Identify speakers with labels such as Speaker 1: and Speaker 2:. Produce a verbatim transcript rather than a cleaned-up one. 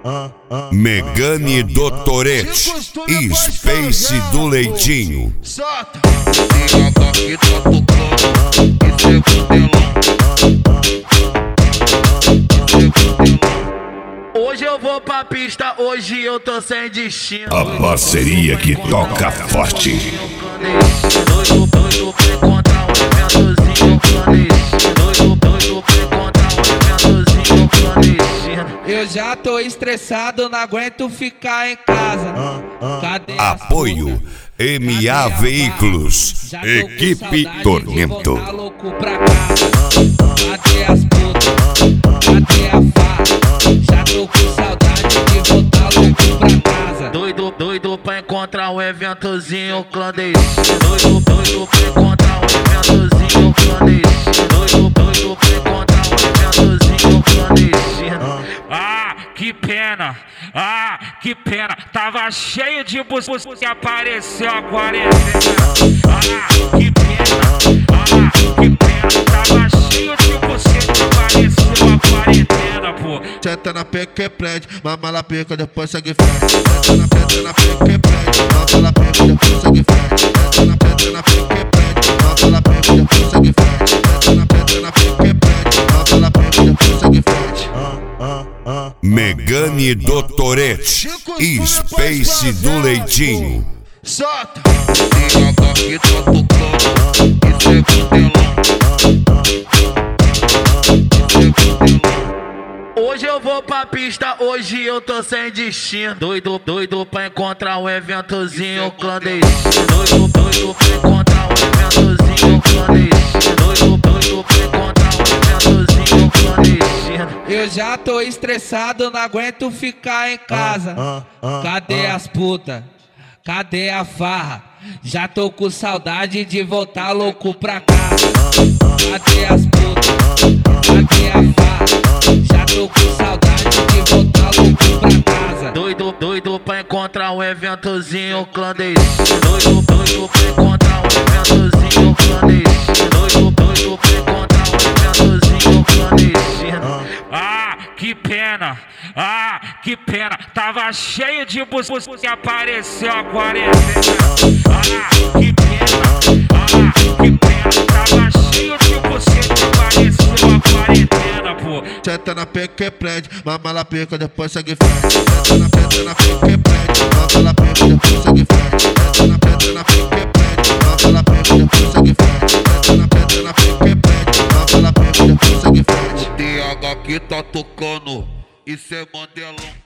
Speaker 1: Megane do Tourette, Space do Leitinho.
Speaker 2: Solta! Aqui tá tocando, isso é modelão. Hoje eu vou pra pista, hoje eu tô sem destino.
Speaker 1: A parceria que toca forte.
Speaker 2: Doido, doido pra encontrar um eventozinho clandestino. Doido, doido pra encontrar um eventozinho clandestino.
Speaker 3: Eu já tô estressado, não aguento ficar em casa. Cadê
Speaker 1: Apoio M A Veículos, Equipe Tormento.
Speaker 3: Tá louco pra casa. Cadê as putas? Cadê a farra? Já tô com saudade de voltar louco pra casa.
Speaker 2: Doido, doido pra encontrar um eventozinho clandestino. Doido, doido pra encontrar um eventozinho clandestino. Doido, doido pra encontrar um eventozinho clandestino.
Speaker 4: Ah, que pena, ah, que pena. Tava cheio de bus que apareceu a quarentena. Ah, que pena, ah, que pena. Tava cheio de você que apareceu a quarentena, pô.
Speaker 5: Senta na pica que prende, mama na pica, depois segue frente. Senta na pica, na pica que prende, mama na pica, depois segue frente. Senta na pica, na pica que prende, mama na pica, depois segue frente. Senta na pica, na pica que prende, mama na pica, depois segue frente.
Speaker 1: Megane do Tourette, Space do Leitinho.
Speaker 2: Solta!
Speaker 5: Aqui tá tocando, isso é modelão.
Speaker 2: Hoje eu vou pra pista, hoje eu tô sem destino. Doido, doido pra encontrar um eventozinho clandestino. Doido, doido pra encontrar um eventozinho clandestino. Doido, doido pra encontrar um eventozinho clandestino.
Speaker 3: Eu já tô estressado, não aguento ficar em casa. Cadê as putas? Cadê a farra? Já tô com saudade de voltar louco pra casa. Cadê as putas? Cadê a farra? Já tô com saudade de voltar louco pra casa.
Speaker 2: Doido, doido pra encontrar um eventozinho clandestino. Doido, doido pra encontrar um eventozinho clandestino. Doido, doido pra encontrar um eventozinho clandestino.
Speaker 4: Ah, que pena, ah, que pena. Tava cheio de bus que apareceu a quarentena. Ah, que pena, ah, que pena. Tava cheio de você que apareceu a quarentena, pô.
Speaker 5: Senta na pica que prende, mama na pica, depois segue frente. Senta na pica, na pica que prende, mama na pica, depois segue frente. Senta na pica, na pica que prende, mama na pica, depois segue frente. Senta na pica, na pica que prende, mama na pica, depois segue frente.
Speaker 2: D H que tá tocando, isso é modelão.